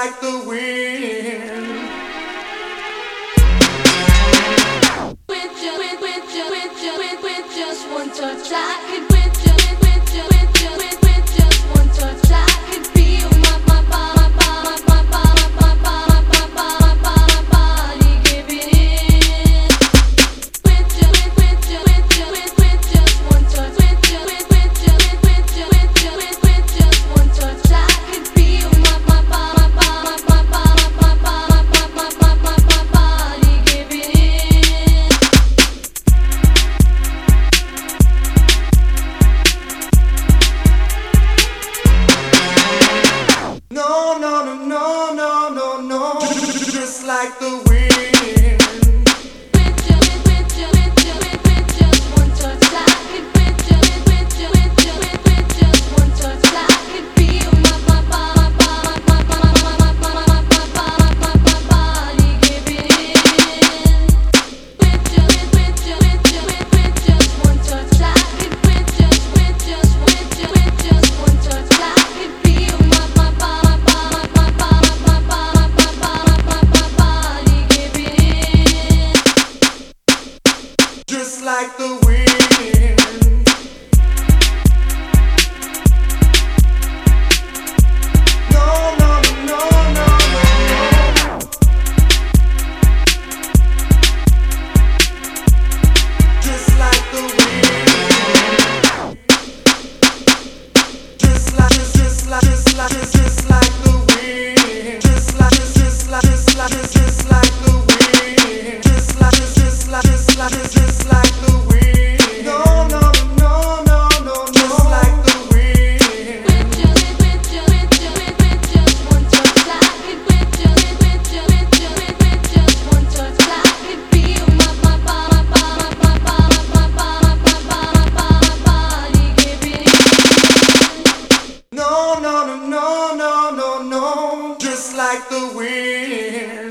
like the wind. With just one touch, I could with just one touch, I could feel my body giving in. With just one touch, with just one touch, I could feel my body giving in. No, no, no, no, no, no, no. Just like the wind. With just one touch, I could with just one touch, I could feel my body giving in. With just one touch, I could with just one touch, I could feel my body giving in. Just like the wind. No, no, no, no, no, no. Just like the wind. Just like the wind. Just like the wind. Just like the wind. No, no, no, no, no, just like the wind. With just one touch, I could with just one touch, I could feel my body giving in. No, no, no, no, no, no, no, just like the wind.